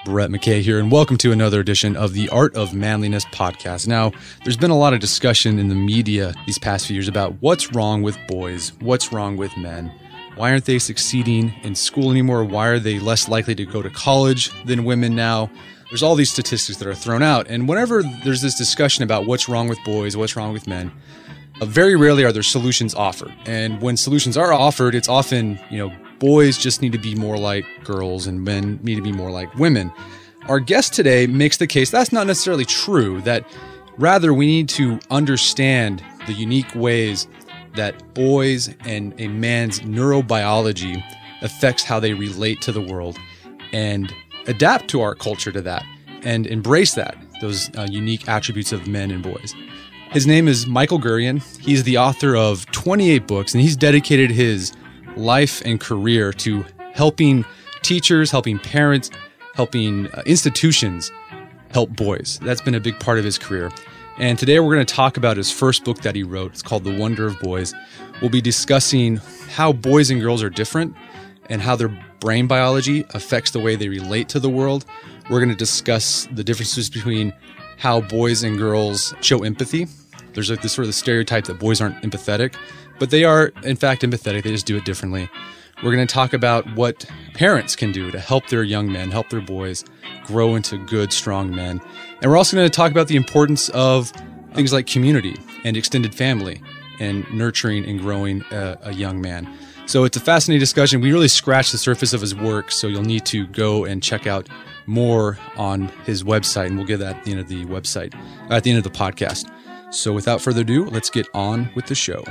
Brett McKay here, and welcome to another edition of the Art of Manliness podcast. Now, there's been a lot of discussion in the media these past few years about what's wrong with boys, what's wrong with men. Why aren't they succeeding in school anymore? Why are they less likely to go to college than women now? There's all these statistics that are thrown out, and whenever there's this discussion about what's wrong with boys, what's wrong with men, very rarely are there solutions offered. And when solutions are offered, it's often, boys just need to be more like girls and men need to be more like women. Our guest today makes the case that's not necessarily true, that rather we need to understand the unique ways that boys and a man's neurobiology affects how they relate to the world and adapt to our culture to that and embrace those unique attributes of men and boys. His name is Michael Gurian. He's the author of 28 books, and he's dedicated his life and career to helping teachers, helping parents, helping institutions help boys. That's been a big part of his career. And today we're going to talk about his first book that he wrote. It's called The Wonder of Boys. We'll be discussing how boys and girls are different and how their brain biology affects the way they relate to the world. We're going to discuss the differences between how boys and girls show empathy. There's like this sort of the stereotype that boys aren't empathetic, but they are, in fact, empathetic. They just do it differently. We're going to talk about what parents can do to help their young men, help their boys grow into good, strong men. And we're also going to talk about the importance of things like community and extended family and nurturing and growing a young man. So it's a fascinating discussion. We really scratched the surface of his work, so you'll need to go and check out more on his website, and we'll get that at the end of the website, at the end of the podcast. So without further ado, let's get on with the show.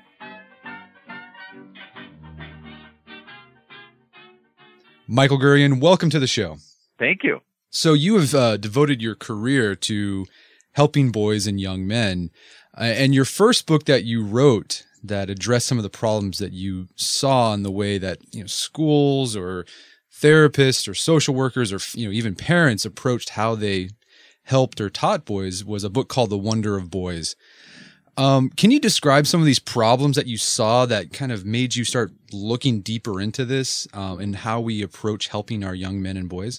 Michael Gurian, welcome to the show. Thank you. So you have devoted your career to helping boys and young men. And your first book that you wrote that addressed some of the problems that you saw in the way that schools or therapists or social workers or even parents approached how they helped or taught boys was a book called The Wonder of Boys. Can you describe some of these problems that you saw that kind of made you start looking deeper into this and how we approach helping our young men and boys?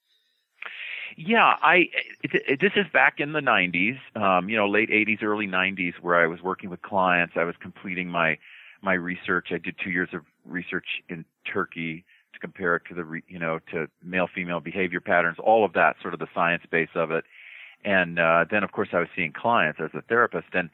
Yeah, this is back in the 90s, late 80s, early 90s, where I was working with clients. I was completing my research. I did 2 years of research in Turkey to compare it to to male-female behavior patterns, all of that, sort of the science base of it. And then, of course, I was seeing clients as a therapist, and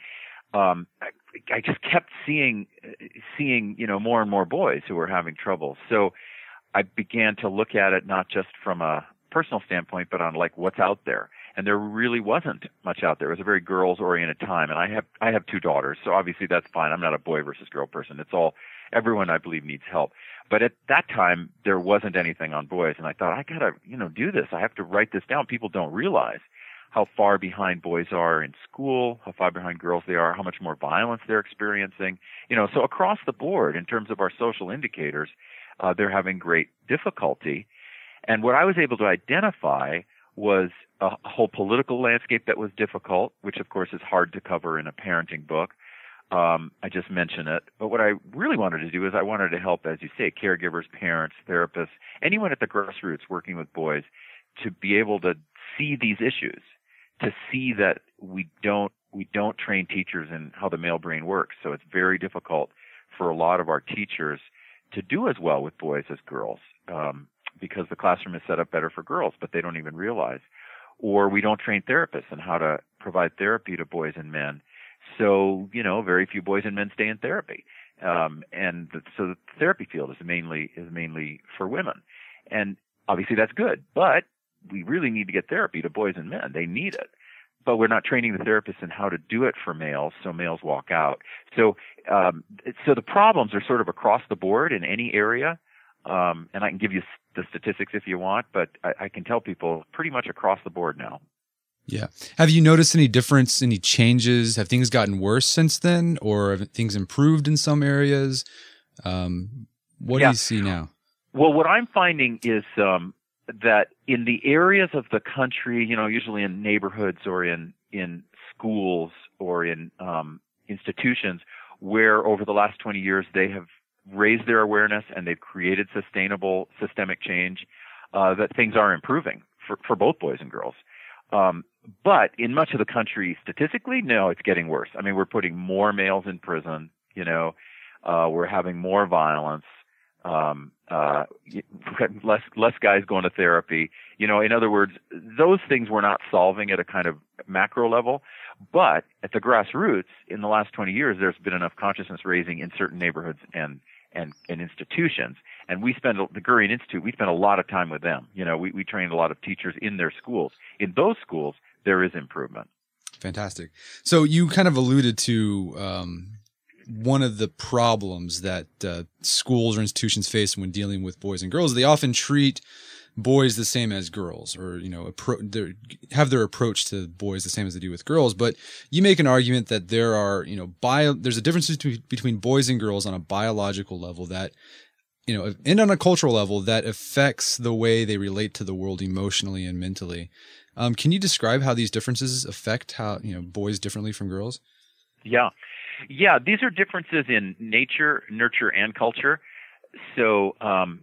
I just kept seeing more and more boys who were having trouble. So I began to look at it not just from a personal standpoint, but on like what's out there. And there really wasn't much out there. It was a very girls-oriented time, and I have 2 daughters, so obviously that's fine. I'm not a boy versus girl person. Everyone I believe needs help. But at that time, there wasn't anything on boys, and I thought, I gotta, do this. I have to write this down. People don't realize how far behind boys are in school, how far behind girls they are, how much more violence they're experiencing. So across the board, in terms of our social indicators, they're having great difficulty. And what I was able to identify was a whole political landscape that was difficult, which of course is hard to cover in a parenting book. I just mentioned it. But what I really wanted to do is I wanted to help, as you say, caregivers, parents, therapists, anyone at the grassroots working with boys to be able to see these issues, to see that we don't train teachers in how the male brain works. So it's very difficult for a lot of our teachers to do as well with boys as girls, because the classroom is set up better for girls, but they don't even realize. Or we don't train therapists in how to provide therapy to boys and men. So, very few boys and men stay in therapy. So the therapy field is mainly for women. And obviously that's good, but we really need to get therapy to boys and men. They need it. But we're not training the therapists in how to do it for males, so males walk out. So the problems are sort of across the board in any area. And I can give you the statistics if you want, but I can tell people pretty much across the board now. Yeah. Have you noticed any difference, any changes? Have things gotten worse since then, or have things improved in some areas? What do you see now? Well, what I'm finding is that in the areas of the country, usually in neighborhoods or in schools or in institutions where over the last 20 years they have raised their awareness and they've created sustainable systemic change, that things are improving for both boys and girls. But in much of the country, statistically, no, it's getting worse. I mean, we're putting more males in prison. We're having more violence. Less guys going to therapy. In other words, those things we're not solving at a kind of macro level, but at the grassroots, in the last 20 years, there's been enough consciousness raising in certain neighborhoods and institutions. And the Gurion Institute, we spend a lot of time with them. We trained a lot of teachers in their schools. In those schools, there is improvement. Fantastic. So you kind of alluded to one of the problems that schools or institutions face when dealing with boys and girls. They often treat boys the same as girls, or have their approach to boys the same as they do with girls. But you make an argument that there are there's a difference between boys and girls on a biological level that and on a cultural level that affects the way they relate to the world emotionally and mentally. Can you describe how these differences affect how boys differently from girls? Yeah, these are differences in nature, nurture, and culture. So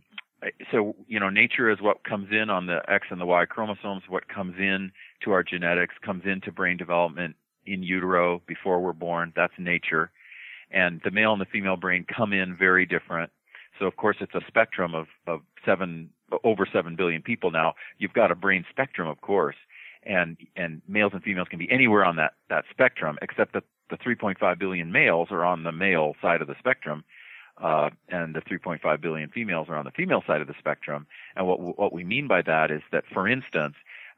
nature is what comes in on the X and the Y chromosomes. What comes in to our genetics comes into brain development in utero before we're born. That's nature. And the male and the female brain come in very different. So of course it's a spectrum of over 7 billion people now. You've got a brain spectrum, of course, and males and females can be anywhere on that spectrum, except that the 3.5 billion males are on the male side of the spectrum. And the 3.5 billion females are on the female side of the spectrum. And what we mean by that is that, for instance,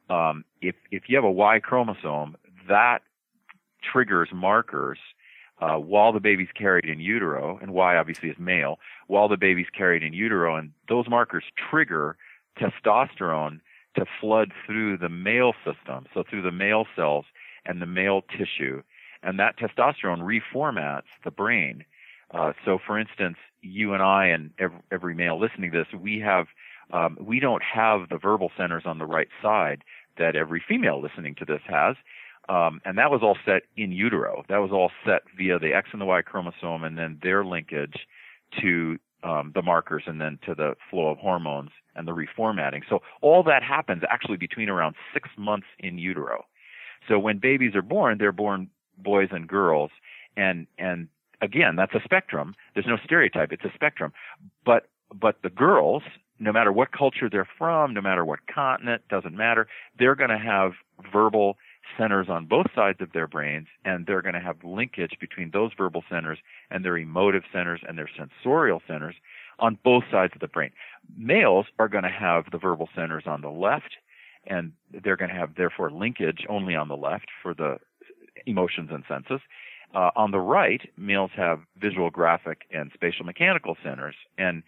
if you have a Y chromosome, that triggers markers while the baby's carried in utero, and Y obviously is male, while the baby's carried in utero, and those markers trigger testosterone to flood through the male system, so through the male cells and the male tissue, and that testosterone reformats the brain. So, for instance, you and I and every male listening to this, we don't have the verbal centers on the right side that every female listening to this has, and that was all set in utero. That was all set via the X and the Y chromosome, and then their linkage to the markers, and then to the flow of hormones and the reformatting. So all that happens actually between around 6 months in utero. So when babies are born, they're born boys and girls, and again, that's a spectrum. There's no stereotype. It's a spectrum. But the girls, no matter what culture they're from, no matter what continent, doesn't matter, they're going to have verbal centers on both sides of their brains, and they're going to have linkage between those verbal centers and their emotive centers and their sensorial centers on both sides of the brain. Males are going to have the verbal centers on the left, and they're going to have, therefore, linkage only on the left for the emotions and senses. On the right, males have visual, graphic, and spatial mechanical centers. And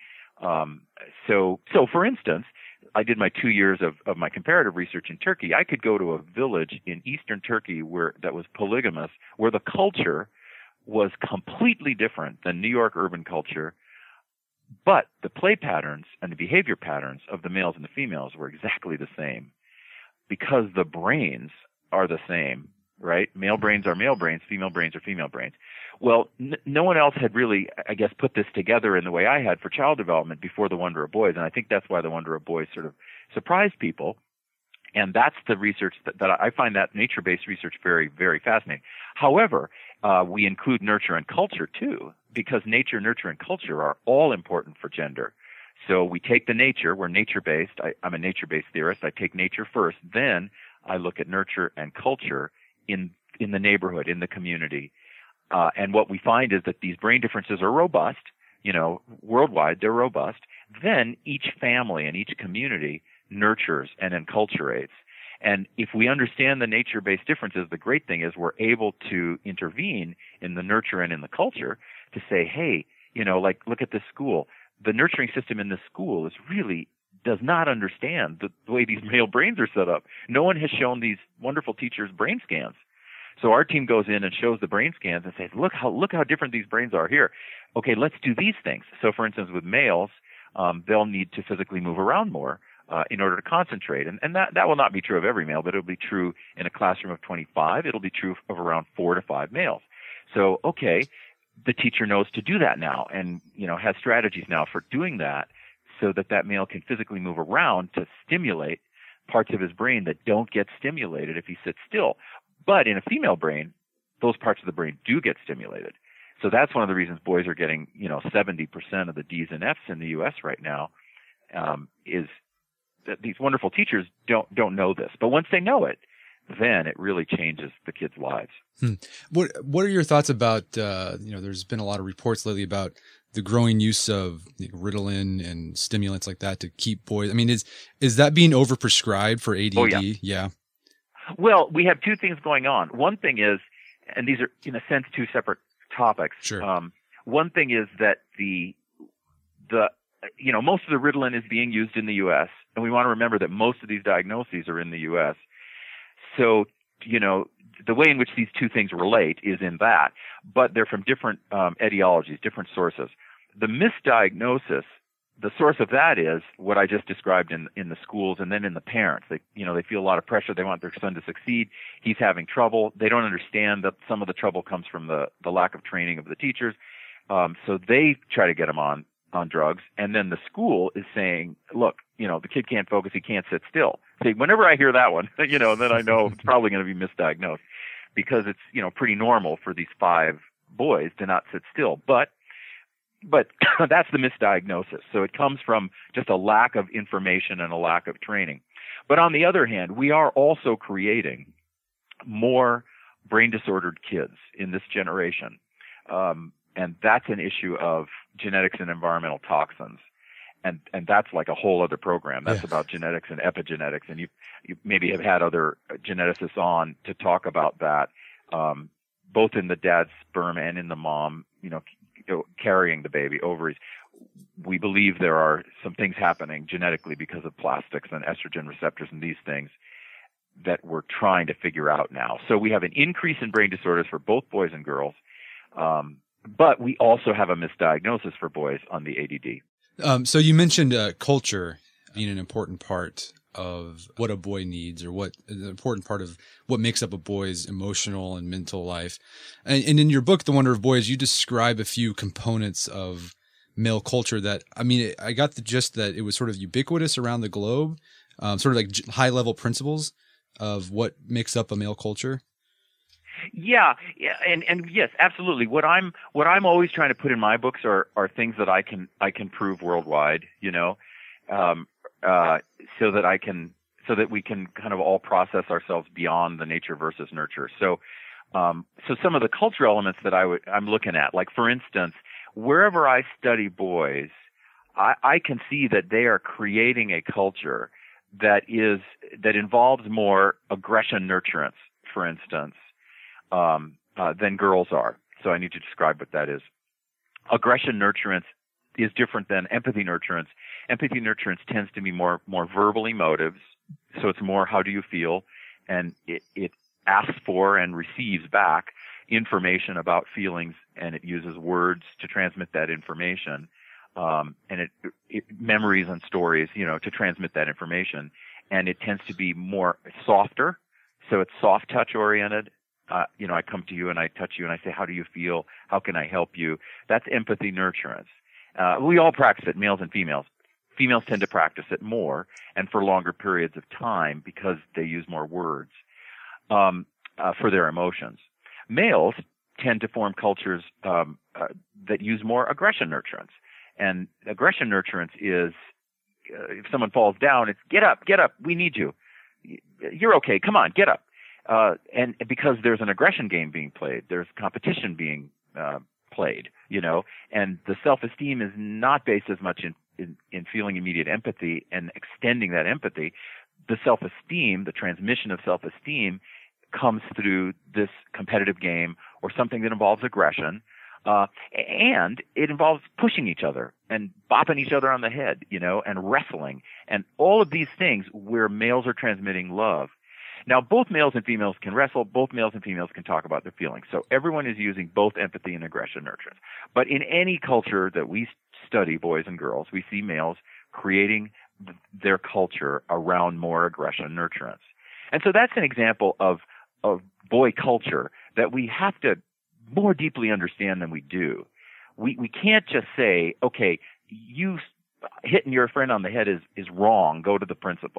so for instance, I did my 2 years of my comparative research in Turkey. I could go to a village in eastern Turkey that was polygamous, where the culture was completely different than New York urban culture, but the play patterns and the behavior patterns of the males and the females were exactly the same, because the brains are the same. Right? Male brains are male brains, female brains are female brains. Well, no one else had really, I guess, put this together in the way I had for child development before The Wonder of Boys, and I think that's why The Wonder of Boys sort of surprised people. And that's the research that I find, that nature-based research, very, very fascinating. However, we include nurture and culture too, because nature, nurture, and culture are all important for gender. So we take the nature, we're nature-based. I'm a nature-based theorist. I take nature first, then I look at nurture and culture in the neighborhood, in the community. And what we find is that these brain differences are robust, worldwide, they're robust. Then each family and each community nurtures and enculturates. And if we understand the nature-based differences, the great thing is we're able to intervene in the nurture and in the culture to say, hey, look at this school. The nurturing system in this school does not understand the way these male brains are set up. No one has shown these wonderful teachers brain scans. So our team goes in and shows the brain scans and says, look how different these brains are here. Okay, let's do these things. So for instance, with males, they'll need to physically move around more in order to concentrate. And that will not be true of every male, but it'll be true in a classroom of 25. It'll be true of around 4 to 5 males. So, okay, the teacher knows to do that now, and has strategies now for doing that, so that male can physically move around to stimulate parts of his brain that don't get stimulated if he sits still. But in a female brain, those parts of the brain do get stimulated. So that's one of the reasons boys are getting, 70% of the D's and F's in the U.S. right now, is that these wonderful teachers don't know this. But once they know it, then it really changes the kids' lives. What are your thoughts about, there's been a lot of reports lately about the growing use of Ritalin and stimulants like that to keep boys. I mean, is that being overprescribed for ADD? Oh, yeah. Well, we have two things going on. One thing is, and these are in a sense two separate topics. Sure. One thing is that the most of the Ritalin is being used in the U.S., and we want to remember that most of these diagnoses are in the U.S. So, the way in which these two things relate is in that, but they're from different etiologies, different sources. The misdiagnosis, the source of that is what I just described in the schools and then in the parents. They feel a lot of pressure. They want their son to succeed. He's having trouble. They don't understand that some of the trouble comes from the lack of training of the teachers. So they try to get him on drugs. And then the school is saying, look, the kid can't focus. He can't sit still. See, whenever I hear that one, then I know it's probably going to be misdiagnosed, because it's, pretty normal for these 5 boys to not sit still. But that's the misdiagnosis. So it comes from just a lack of information and a lack of training. But on the other hand, we are also creating more brain disordered kids in this generation. And that's an issue of genetics and environmental toxins. And that's like a whole other program. That's about genetics and epigenetics. And you maybe have had other geneticists on to talk about that, both in the dad's sperm and in the mom, carrying the baby, ovaries. We believe there are some things happening genetically because of plastics and estrogen receptors and these things that we're trying to figure out now. So we have an increase in brain disorders for both boys and girls, but we also have a misdiagnosis for boys on the ADD. So you mentioned culture being an important part of what a boy needs, or what an important part of what makes up a boy's emotional and mental life. And in your book, The Wonder of Boys, you describe a few components of male culture that, I got the gist that it was sort of ubiquitous around the globe, sort of like high level principles of what makes up a male culture. Yeah, and yes, absolutely. What I'm always trying to put in my books are things that I can prove worldwide, so that we can kind of all process ourselves beyond the nature versus nurture. So some of the cultural elements that I'm looking at, like for instance, wherever I study boys, I can see that they are creating a culture that involves more aggression nurturance, for instance, than girls are. So I need to describe what that is. Aggression nurturance is different than empathy nurturance. Empathy nurturance tends to be more verbal emotives. So it's more, how do you feel? And it asks for and receives back information about feelings, and it uses words to transmit that information. And it memories and stories, to transmit that information. And it tends to be more softer. So it's soft touch oriented. I come to you and I touch you and I say, how do you feel? How can I help you? That's empathy nurturance. We all practice it, males and females. Females tend to practice it more and for longer periods of time because they use more words for their emotions. Males tend to form cultures that use more aggression nurturance. And aggression nurturance is, if someone falls down, it's get up, we need you. You're okay, come on, get up. And because there's an aggression game being played, there's competition being played, and the self-esteem is not based as much in feeling immediate empathy and extending that empathy. The self-esteem, the transmission of self-esteem, comes through this competitive game or something that involves aggression, and it involves pushing each other and bopping each other on the head, and wrestling, and all of these things where males are transmitting love. Now, both males and females can wrestle. Both males and females can talk about their feelings. So everyone is using both empathy and aggression nurturance. But in any culture that we study, boys and girls, we see males creating their culture around more aggression nurturance. And so that's an example of boy culture that we have to more deeply understand than we do. We can't just say, okay, you hitting your friend on the head is wrong, go to the principal.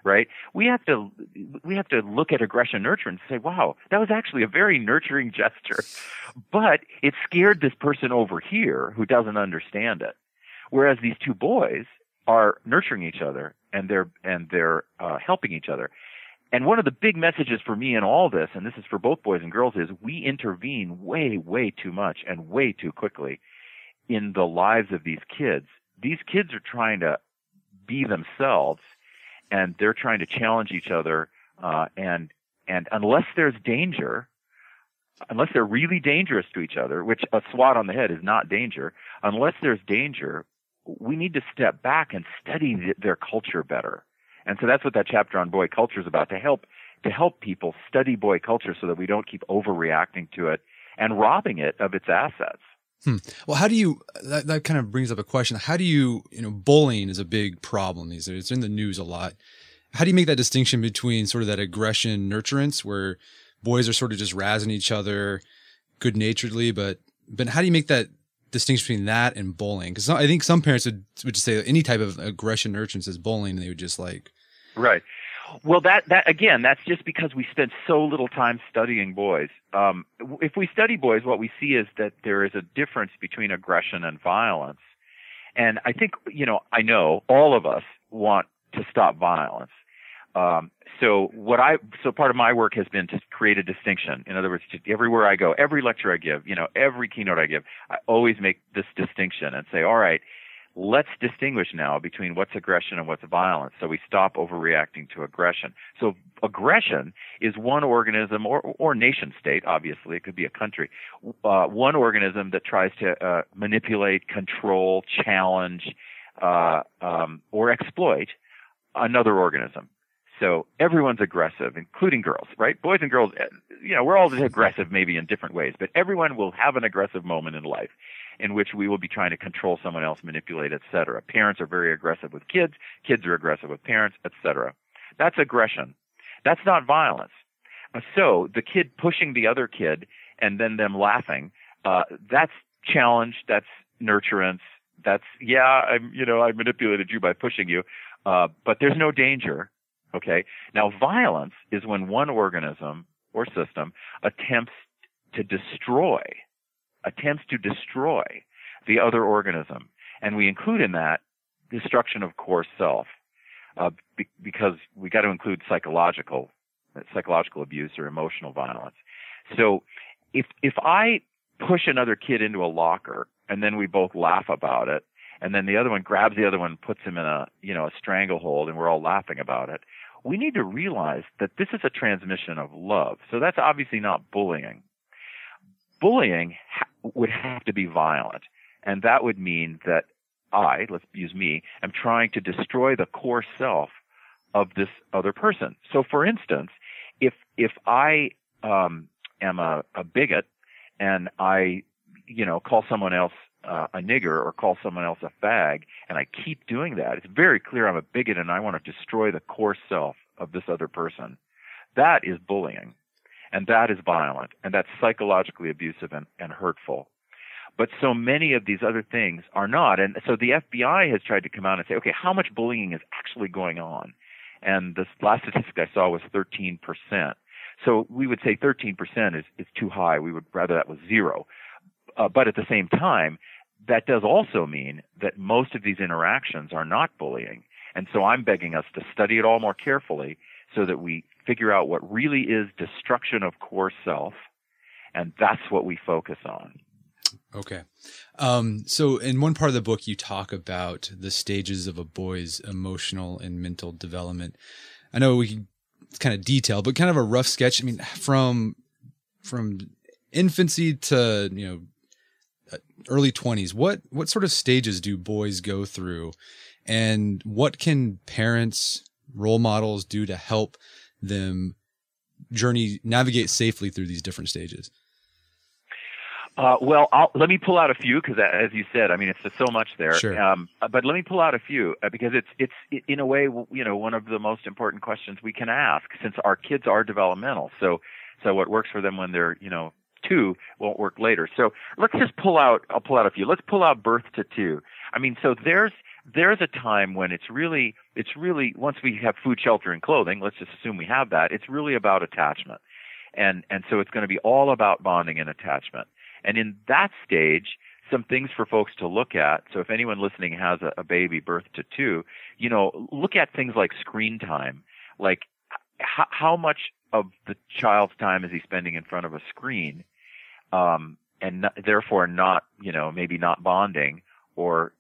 right? We have to look at aggression nurture and say, wow, that was actually a very nurturing gesture, but it scared this person over here who doesn't understand it. Whereas these two boys are nurturing each other and they're helping each other. And one of the big messages for me in all this, and this is for both boys and girls, is we intervene way, way too much and way too quickly in the lives of these kids. These kids are trying to be themselves, and they're trying to challenge each other. And unless there's danger, unless they're really dangerous to each other, which a swat on the head is not danger, unless there's danger, we need to step back and study their culture better. And so that's what that chapter on boy culture is about, to help people study boy culture so that we don't keep overreacting to it and robbing it of its assets. Well, how do you, that kind of brings up a question. How do you bullying is a big problem these days. It's in the news a lot. How do you make that distinction between sort of that aggression nurturance where boys are sort of just razzing each other good naturedly, but how do you make that distinction between that and bullying? Because I think some parents would just say any type of aggression nurturance is bullying, and they would just like. Right. Well, that again, that's just because we spend so little time studying boys. If we study boys, what we see is that there is a difference between aggression and violence. And I think, I know all of us want to stop violence. So part of my work has been to create a distinction. In other words, everywhere I go, every lecture I give, every keynote I give, I always make this distinction and say, all right, let's distinguish now between what's aggression and what's violence, so we stop overreacting to aggression. So aggression is one organism or nation state, obviously, it could be a country, one organism that tries to manipulate, control, challenge, or exploit another organism. So everyone's aggressive, including girls, right? Boys and girls, we're all aggressive maybe in different ways, but everyone will have an aggressive moment in life in which we will be trying to control someone else, manipulate, etc. Parents are very aggressive with kids. Kids are aggressive with parents, etc. That's aggression. That's not violence. So the kid pushing the other kid and then them laughing, that's challenge, that's nurturance, that's, I manipulated you by pushing you, but there's no danger. Okay. Now, violence is when one organism or system attempts to destroy the other organism. And we include in that destruction of core self, because we got to include psychological abuse or emotional violence. So if I push another kid into a locker and then we both laugh about it, and then the other one grabs the other one and puts him in a stranglehold and we're all laughing about it, we need to realize that this is a transmission of love. So that's obviously not bullying. Bullying would have to be violent, and that would mean that let's use me, am trying to destroy the core self of this other person. So, for instance, if I am a bigot and I call someone else a nigger or call someone else a fag, and I keep doing that, it's very clear I'm a bigot and I want to destroy the core self of this other person. That is bullying. And that is violent, and that's psychologically abusive and hurtful. But so many of these other things are not. And so the FBI has tried to come out and say, okay, how much bullying is actually going on? And this last statistic I saw was 13%. So we would say 13% is too high. We would rather that was zero. But at the same time, that does also mean that most of these interactions are not bullying. And so I'm begging us to study it all more carefully so that we figure out what really is destruction of core self, and that's what we focus on. Okay. So in one part of the book, you talk about the stages of a boy's emotional and mental development. I know it's kind of detailed, but kind of a rough sketch. I mean, from infancy to, early 20s, what sort of stages do boys go through, and what can parents, role models do to help them navigate safely through these different stages? Let me pull out a few because, as you said, I mean, it's just so much there. Sure. But let me pull out a few because it's in a way, one of the most important questions we can ask, since our kids are developmental. So what works for them when they're 2 won't work later. So let's just I'll pull out a few. Let's pull out birth to 2. I mean, so there's a time when it's really it's really, once we have food, shelter, and clothing, let's just assume we have that, it's really about attachment. And so it's going to be all about bonding and attachment. And in that stage, some things for folks to look at. So if anyone listening has a baby birth to 2, look at things like screen time. Like how much of the child's time is he spending in front of a screen, and therefore not, maybe not bonding, or,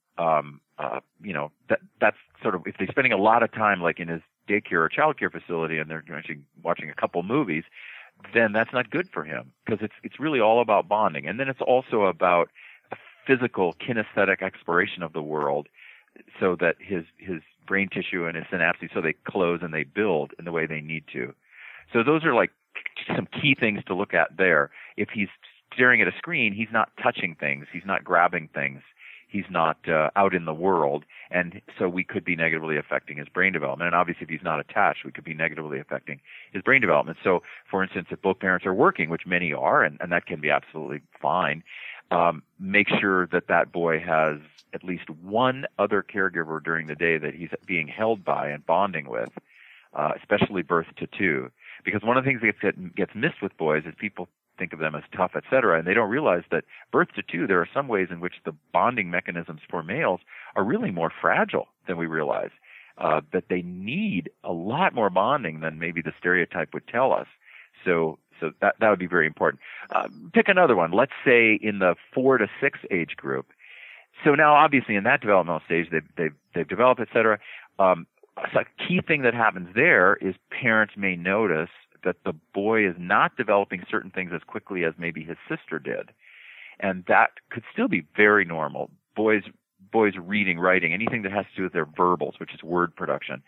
that's sort of, if they're spending a lot of time like in his daycare or childcare facility and they're actually watching a couple movies, then that's not good for him, because it's really all about bonding. And then it's also about a physical kinesthetic exploration of the world, so that his brain tissue and his synapses, so they close and they build in the way they need to. So those are like some key things to look at there. If he's staring at a screen, he's not touching things, he's not grabbing things, he's not out in the world, and so we could be negatively affecting his brain development. And obviously, if he's not attached, we could be negatively affecting his brain development. So, for instance, if both parents are working, which many are, and that can be absolutely fine, make sure that boy has at least one other caregiver during the day that he's being held by and bonding with, especially birth to 2. Because one of the things that gets missed with boys is people think of them as tough, et cetera, and they don't realize that birth to 2, there are some ways in which the bonding mechanisms for males are really more fragile than we realize, that they need a lot more bonding than maybe the stereotype would tell us. So that would be very important. Pick another one. Let's say in the 4 to 6 age group. So now, obviously, in that developmental stage, they've developed, et cetera. So a key thing that happens there is parents may notice that the boy is not developing certain things as quickly as maybe his sister did. And that could still be very normal. Boys reading, writing, anything that has to do with their verbals, which is word production.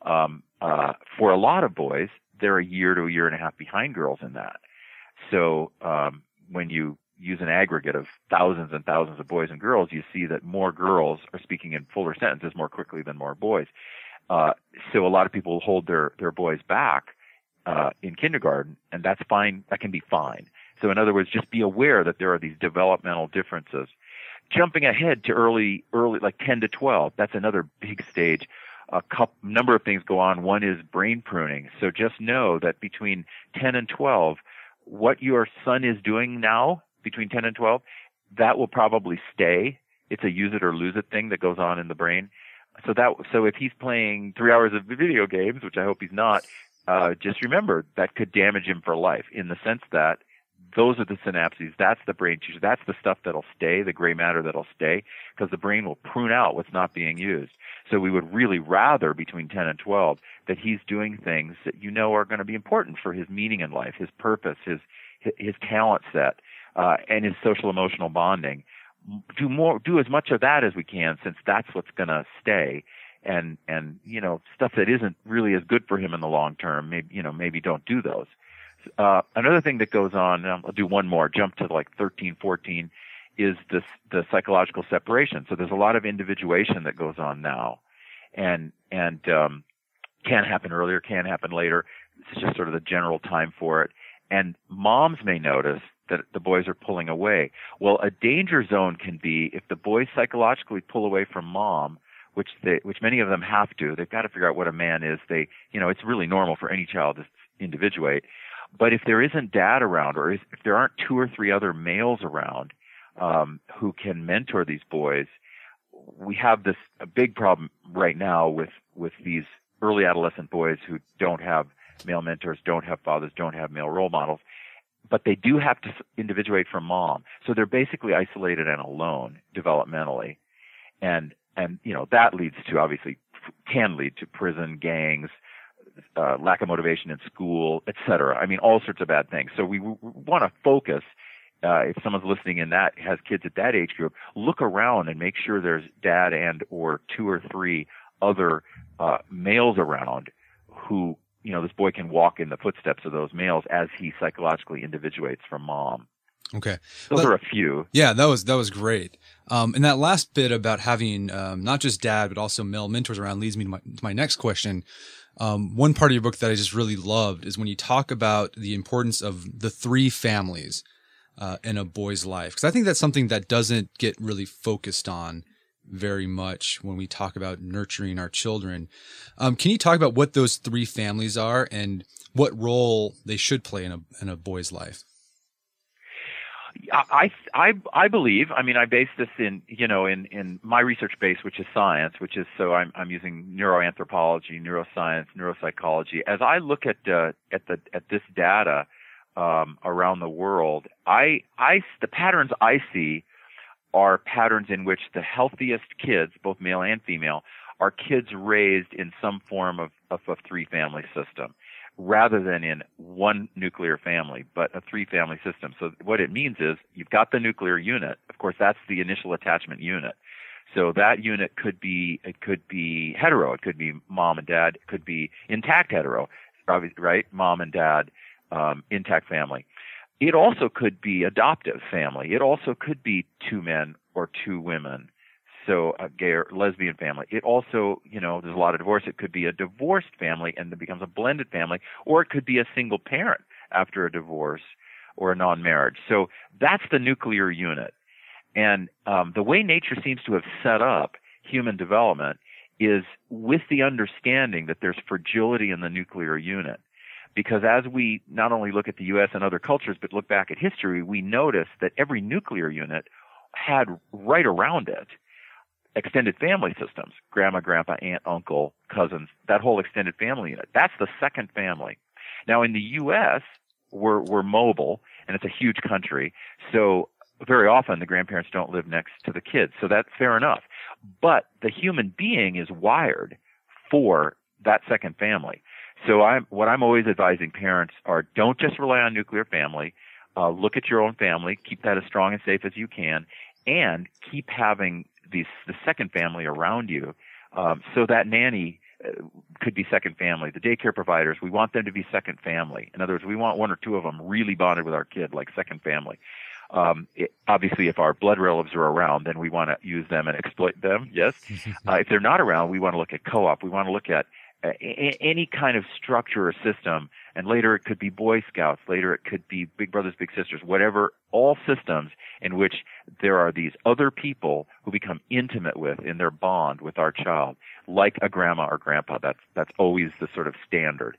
For a lot of boys, they're a year to a year and a half behind girls in that. So when you use an aggregate of thousands and thousands of boys and girls, you see that more girls are speaking in fuller sentences more quickly than more boys. So a lot of people hold their boys back in kindergarten, and that's fine. That can be fine. So in other words, just be aware that there are these developmental differences. Jumping ahead to early, like 10 to 12, that's another big stage. Number of things go on. One is brain pruning. So just know that between 10 and 12, what your son is doing now, between 10 and 12, that will probably stay. It's a use it or lose it thing that goes on in the brain. So if he's playing 3 hours of video games, which I hope he's not, just remember that could damage him for life, in the sense that those are the synapses, that's the brain tissue, that's the stuff that'll stay, the gray matter that'll stay, because the brain will prune out what's not being used. So we would really rather, between 10 and 12, that he's doing things that are going to be important for his meaning in life, his purpose, his talent set, and his social emotional bonding. Do as much of that as we can, since that's what's going to stay. And stuff that isn't really as good for him in the long term, maybe don't do those. Another thing that goes on, I'll do one more, jump to like 13, 14, is the psychological separation. So there's a lot of individuation that goes on now, and can happen earlier, can happen later. It's just sort of the general time for it. And moms may notice that the boys are pulling away. Well, a danger zone can be if the boys psychologically pull away from mom, which many of them have to. They've got to figure out what a man is. It's really normal for any child to individuate. But if there isn't dad around, or if there aren't 2 or 3 other males around who can mentor these boys, we have a big problem right now with these early adolescent boys who don't have male mentors, don't have fathers, don't have male role models, but they do have to individuate from mom. So they're basically isolated and alone developmentally. And that leads to, obviously, can lead to prison, gangs, lack of motivation in school, et cetera. I mean, all sorts of bad things. So we want to focus, if someone's listening and that has kids at that age group, look around and make sure there's dad and or 2 or 3 other males around who, this boy can walk in the footsteps of those males as he psychologically individuates from mom. Okay. Those are a few. Yeah, that was great. And that last bit about having not just dad, but also male mentors around leads me to my next question. One part of your book that I just really loved is when you talk about the importance of the 3 families in a boy's life. Because I think that's something that doesn't get really focused on very much when we talk about nurturing our children. Can you talk about what those three families are and what role they should play in a boy's life? I believe, I mean, I base this in my research base, which is science, so I'm using neuroanthropology, neuroscience, neuropsychology. As I look at this data around the world, the patterns I see are patterns in which the healthiest kids, both male and female, are kids raised in some form of a three-family system, rather than in one nuclear family, but a three-family system. So what it means is you've got the nuclear unit. Of course, that's the initial attachment unit. So that unit could be hetero. It could be mom and dad. It could be intact hetero, right? Mom and dad, intact family. It also could be adoptive family. It also could be two men or two women. So a gay or lesbian family. It also, there's a lot of divorce. It could be a divorced family and it becomes a blended family, or it could be a single parent after a divorce or a non-marriage. So that's the nuclear unit. And the way nature seems to have set up human development is with the understanding that there's fragility in the nuclear unit. Because as we not only look at the U.S. and other cultures, but look back at history, we notice that every nuclear unit had right around it extended family systems, grandma, grandpa, aunt, uncle, cousins, that whole extended family unit. That's the second family. Now in the U.S., we're mobile, and it's a huge country, so very often the grandparents don't live next to the kids, so that's fair enough. But the human being is wired for that second family. So what I'm always advising parents are, don't just rely on nuclear family. Look at your own family, keep that as strong and safe as you can, and keep having the second family around you. So that nanny could be second family. The daycare providers, we want them to be second family. In other words, we want one or two of them really bonded with our kid, like second family. Obviously, if our blood relatives are around, then we want to use them and exploit them. Yes. If they're not around, we want to look at co-op. We want to look at any kind of structure or system, and later it could be Boy Scouts, later it could be Big Brothers Big Sisters, whatever, all systems in which there are these other people who become intimate with in their bond with our child, like a grandma or grandpa. That's always the sort of standard.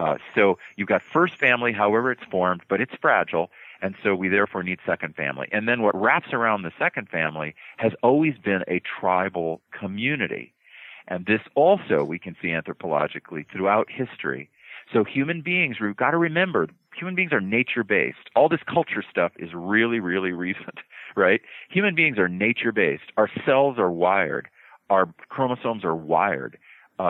So you've got first family, however it's formed, but it's fragile, and so we therefore need second family. And then what wraps around the second family has always been a tribal community. And this also we can see anthropologically throughout history. So human beings, we've got to remember, human beings are nature-based. All this culture stuff is really, really recent, right? Human beings are nature-based. Our cells are wired. Our chromosomes are wired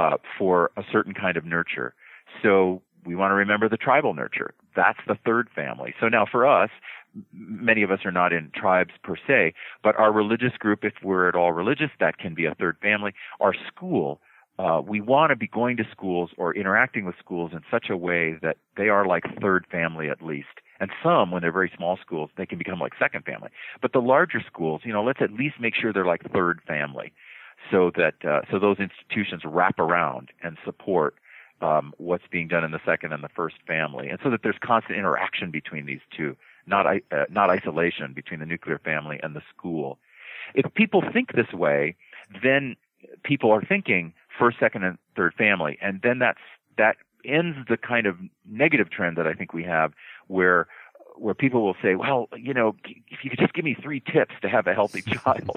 for a certain kind of nurture. So we want to remember the tribal nurture. That's the third family. So now for us, many of us are not in tribes per se, but our religious group, if we're at all religious, that can be a third family. Our school, we want to be going to schools or interacting with schools in such a way that they are like third family at least. And some, when they're very small schools, they can become like second family. But the larger schools, let's at least make sure they're like third family, so that so those institutions wrap around and support what's being done in the second and the first family, and so that there's constant interaction between these two. Not isolation between the nuclear family and the school. If people think this way, then people are thinking first, second, and third family, and then that ends the kind of negative trend that I think we have, where people will say, well, if you could just give me 3 tips to have a healthy child,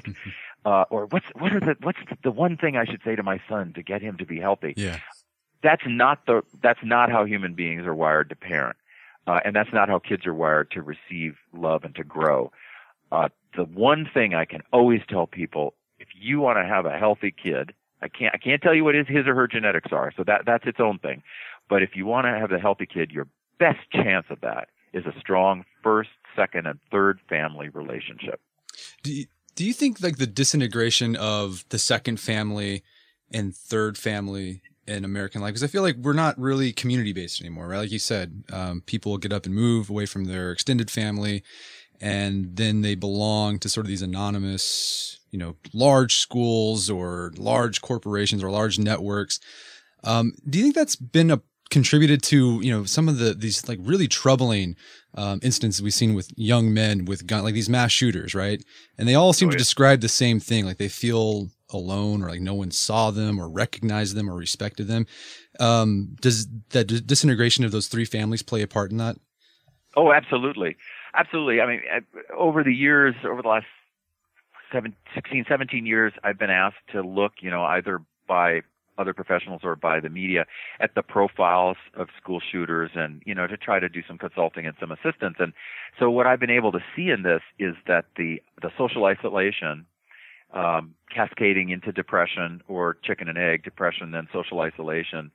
or what's the one thing I should say to my son to get him to be healthy? Yeah. That's not how human beings are wired to parent. And that's not how kids are wired to receive love and to grow. The one thing I can always tell people, if you want to have a healthy kid, I can't tell you what his or her genetics are, so that's its own thing. But if you want to have a healthy kid, your best chance of that is a strong first, second, and third family relationship. Do you think like the disintegration of the second family and third family in American life, because I feel like we're not really community based anymore, right? Like you said, people get up and move away from their extended family, and then they belong to sort of these anonymous, large schools or large corporations or large networks. Do you think that's been a contributed to, some of these like really troubling instances we've seen with young men with gun, like these mass shooters, right? And they all seem to describe the same thing, like they feel alone, or like no one saw them or recognized them or respected them. Does that disintegration of those three families play a part in that? Oh, absolutely. Absolutely. I mean, over the last 16, 17 years, I've been asked to look, either by other professionals or by the media at the profiles of school shooters and, to try to do some consulting and some assistance. And so what I've been able to see in this is that the social isolation, cascading into depression, or chicken and egg depression, then social isolation,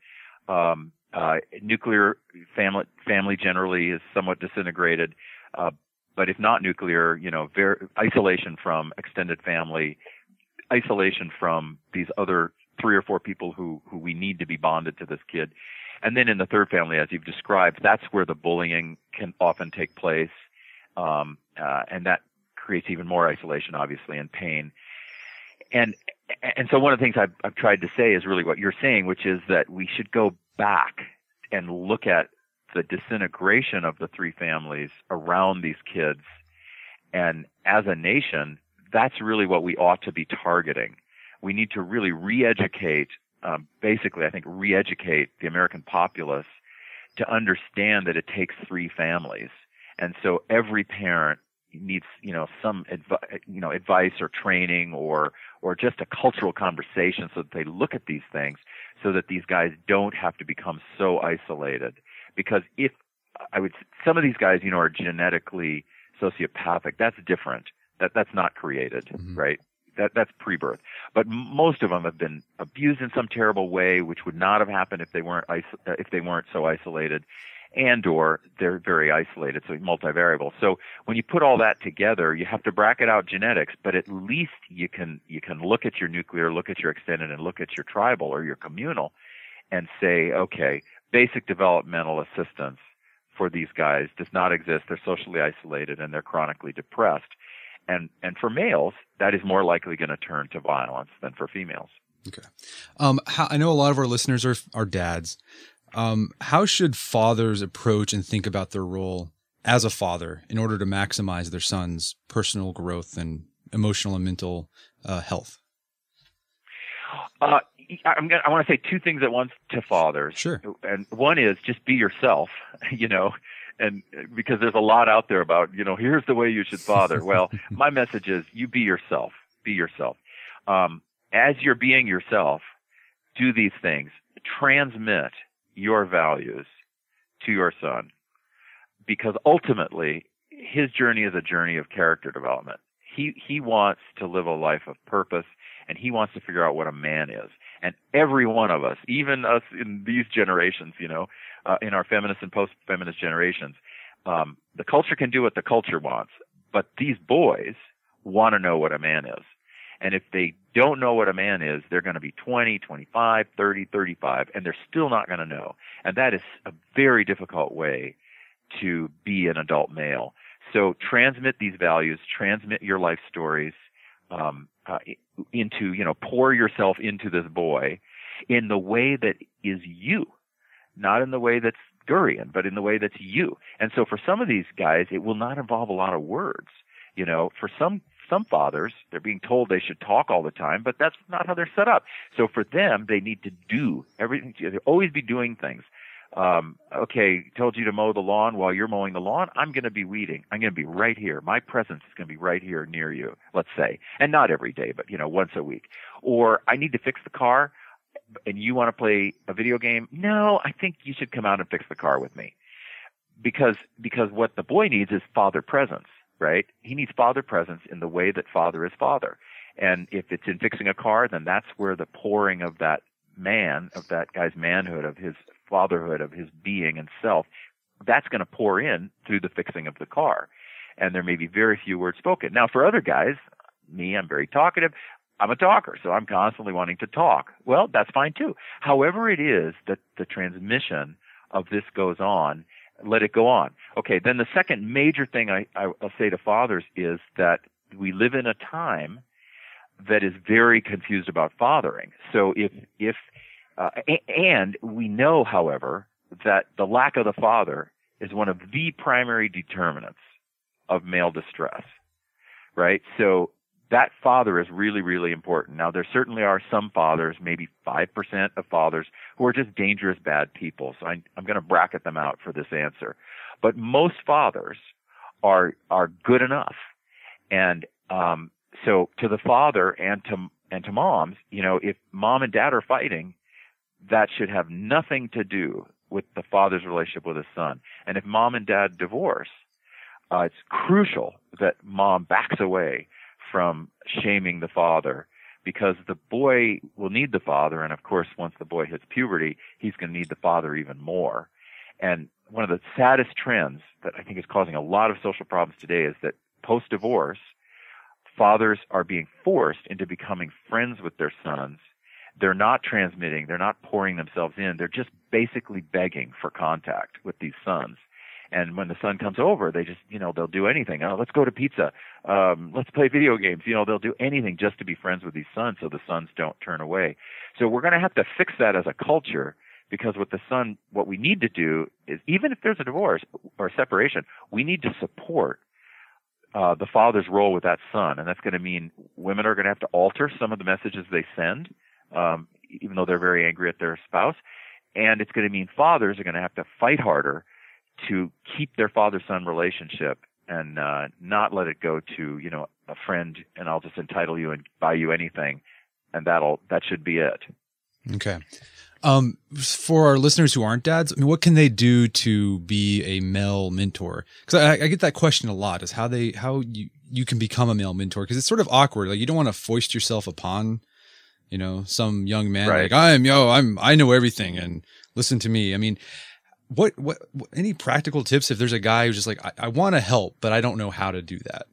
nuclear family generally is somewhat disintegrated, but if not nuclear, isolation from extended family, isolation from these other 3 or 4 people who we need to be bonded to this kid. And then in the third family, as you've described, that's where the bullying can often take place. And that creates even more isolation, obviously, and pain. And so one of the things I've tried to say is really what you're saying, which is that we should go back and look at the disintegration of the 3 families around these kids. And as a nation, that's really what we ought to be targeting. We need to really re-educate, basically, I think, re-educate the American populace to understand that it takes 3 families. And so every parent needs, some advice or training or just a cultural conversation so that they look at these things so that these guys don't have to become so isolated. Because some of these guys, are genetically sociopathic. That's different. That's not created, mm-hmm. right? That's pre-birth. But most of them have been abused in some terrible way, which would not have happened if they weren't so isolated, and/or they're very isolated, so multivariable. So when you put all that together, you have to bracket out genetics, but at least you can look at your nuclear, look at your extended, and look at your tribal or your communal, and say, okay, basic developmental assistance for these guys does not exist. They're socially isolated and they're chronically depressed. And for males, that is more likely going to turn to violence than for females. Okay. I know a lot of our listeners are dads. How should fathers approach and think about their role as a father in order to maximize their son's personal growth and emotional and mental health? I want to say 2 things at once to fathers. Sure. And one is just be yourself, and because there's a lot out there about, here's the way you should father. Well, my message is you be yourself. Be yourself. As you're being yourself, do these things. Transmit your values to your son, because ultimately his journey is a journey of character development. He wants to live a life of purpose, and he wants to figure out what a man is. And every one of us, even us in these generations, in our feminist and post-feminist generations, the culture can do what the culture wants, but these boys want to know what a man is. And if they don't know what a man is, they're going to be 20, 25, 30, 35, and they're still not going to know. And that is a very difficult way to be an adult male. So transmit these values, transmit your life stories, pour yourself into this boy in the way that is you, not in the way that's Gurian, but in the way that's you. And so for some of these guys, it will not involve a lot of words. For some fathers, they're being told they should talk all the time, but that's not how they're set up. So for them, they need to do everything. They always be doing things. Okay, told you to mow the lawn. While you're mowing the lawn, I'm going to be weeding. I'm going to be right here. My presence is going to be right here near you, let's say. And not every day, but, once a week. Or I need to fix the car, and you want to play a video game? No, I think you should come out and fix the car with me. Because what the boy needs is father presence, right? He needs father presence in the way that father is father. And if it's in fixing a car, then that's where the pouring of that man, of that guy's manhood, of his fatherhood, of his being and self, that's going to pour in through the fixing of the car. And there may be very few words spoken. Now, for other guys, me, I'm very talkative. I'm a talker, so I'm constantly wanting to talk. Well, that's fine too. However it is that the transmission of this goes on, let it go on. Okay, then the second major thing I'll say to fathers is that we live in a time that is very confused about fathering. So and we know, however, that the lack of the father is one of the primary determinants of male distress, right? So that father is really, really important. Now, there certainly are some fathers, maybe 5% of fathers, who are just dangerous, bad people. So I'm going to bracket them out for this answer. But most fathers are good enough. And so to the father and to moms, if mom and dad are fighting, that should have nothing to do with the father's relationship with his son. And if mom and dad divorce, it's crucial that mom backs away from shaming the father, because the boy will need the father. And of course, once the boy hits puberty, he's going to need the father even more. And one of the saddest trends that I think is causing a lot of social problems today is that post-divorce, fathers are being forced into becoming friends with their sons. They're not transmitting. They're not pouring themselves in. They're just basically begging for contact with these sons. And when the son comes over, they just, they'll do anything. Oh, let's go to pizza. Let's play video games. They'll do anything just to be friends with these sons so the sons don't turn away. So we're going to have to fix that as a culture, because with the son, what we need to do is, even if there's a divorce or separation, we need to support the father's role with that son. And that's going to mean women are going to have to alter some of the messages they send, even though they're very angry at their spouse. And it's going to mean fathers are going to have to fight harder to keep their father-son relationship and not let it go to, a friend, and I'll just entitle you and buy you anything, and that should be it. Okay. For our listeners who aren't dads, what can they do to be a male mentor? Because I get that question a lot: is how you can become a male mentor, because it's sort of awkward. Like, you don't want to foist yourself upon, some young man, right. Like, I know everything and listen to me. I mean, what any practical tips if there's a guy who's just like, I want to help, but I don't know how to do that?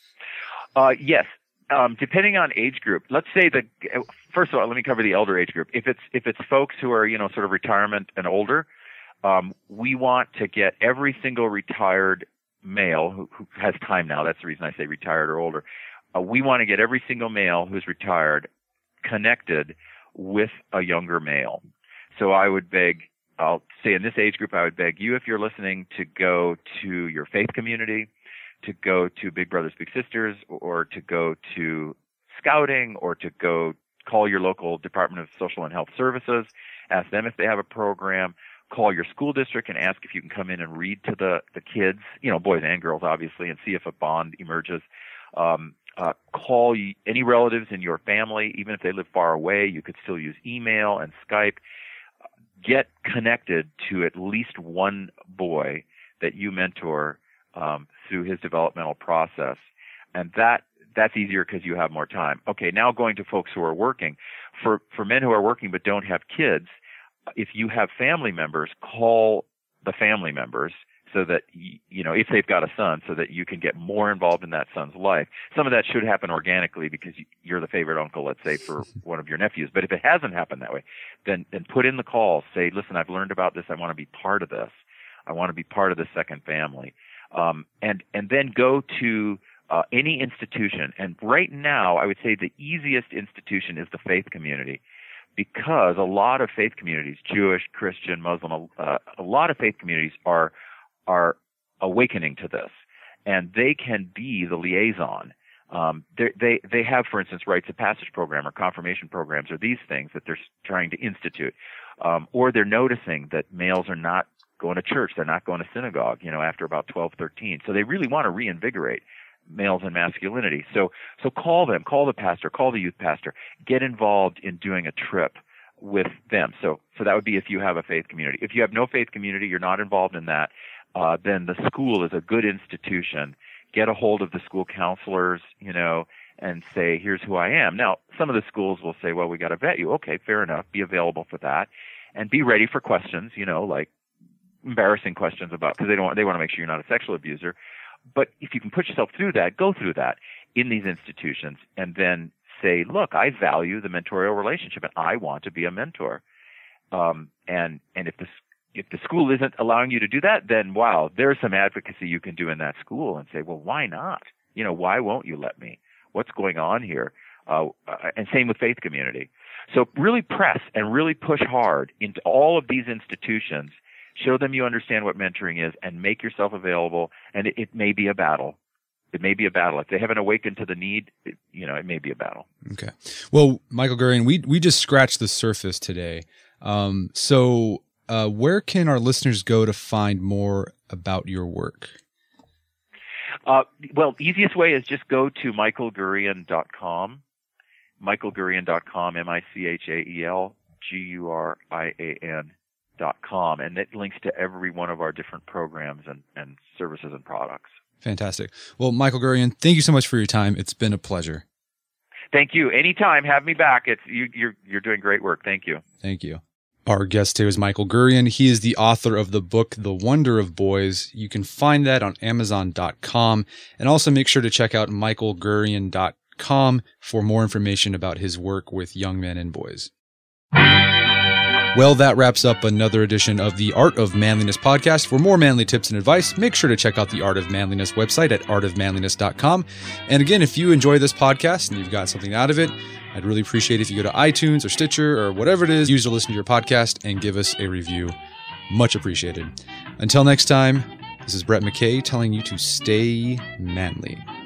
Yes. Depending on age group, let's say first of all, let me cover the elder age group. If it's folks who are, sort of retirement and older, we want to get every single retired male who has time now. That's the reason I say retired or older. We want to get every single male who's retired connected with a younger male. So I'll say in this age group, I would beg you, if you're listening, to go to your faith community, to go to Big Brothers Big Sisters, or to go to scouting, or to go call your local Department of Social and Health Services, ask them if they have a program, call your school district and ask if you can come in and read to the kids, boys and girls, obviously, and see if a bond emerges. Call any relatives in your family, even if they live far away. You could still use email and Skype. Get connected to at least one boy that you mentor through his developmental process. And that's easier because you have more time. Okay, now going to folks who are working. For men who are working but don't have kids, if you have family members, call the family members so that, if they've got a son, so that you can get more involved in that son's life. Some of that should happen organically because you're the favorite uncle, let's say, for one of your nephews. But if it hasn't happened that way, then put in the call. Say, listen, I've learned about this. I want to be part of this. I want to be part of the second family. And then go to any institution. And right now, I would say the easiest institution is the faith community, because a lot of faith communities, Jewish, Christian, Muslim, a lot of faith communities are awakening to this, and they can be the liaison. They have, for instance, rites of passage program or confirmation programs, or these things that they're trying to institute, or they're noticing that males are not going to church, they're not going to synagogue, after about 12, 13. So they really want to reinvigorate males and masculinity. So call them, call the pastor, call the youth pastor, get involved in doing a trip with them. So that would be if you have a faith community. If you have no faith community, you're not involved in that, then the school is a good institution. Get a hold of the school counselors, and say, here's who I am. Now, some of the schools will say, well, we got to vet you. Okay, fair enough. Be available for that, and be ready for questions, like embarrassing questions because they want to make sure you're not a sexual abuser. But if you can put yourself through that, go through that in these institutions, and then say, look, I value the mentorial relationship, and I want to be a mentor. And if the school isn't allowing you to do that, then wow, there's some advocacy you can do in that school and say, well, why not? Why won't you let me? What's going on here? And same with faith community. So really press and really push hard into all of these institutions Show them you understand what mentoring is, and make yourself available. And it may be a battle. It may be a battle. If they haven't awakened to the need, it may be a battle. Okay. Well, Michael Gurian, we just scratched the surface today. So where can our listeners go to find more about your work? Well, easiest way is just go to michaelgurian.com. michaelgurian.com, michaelgurian.com, and it links to every one of our different programs and services and products. Fantastic. Well, Michael Gurian, thank you so much for your time. It's been a pleasure. Thank you. Anytime, have me back. You're doing great work. Thank you. Thank you. Our guest today is Michael Gurian. He is the author of the book, The Wonder of Boys. You can find that on Amazon.com. And also make sure to check out michaelgurian.com for more information about his work with young men and boys. Well, that wraps up another edition of the Art of Manliness podcast. For more manly tips and advice, make sure to check out the Art of Manliness website at artofmanliness.com. And again, if you enjoy this podcast and you've got something out of it, I'd really appreciate if you go to iTunes or Stitcher or whatever it is, use to listen to your podcast and give us a review. Much appreciated. Until next time, this is Brett McKay telling you to stay manly.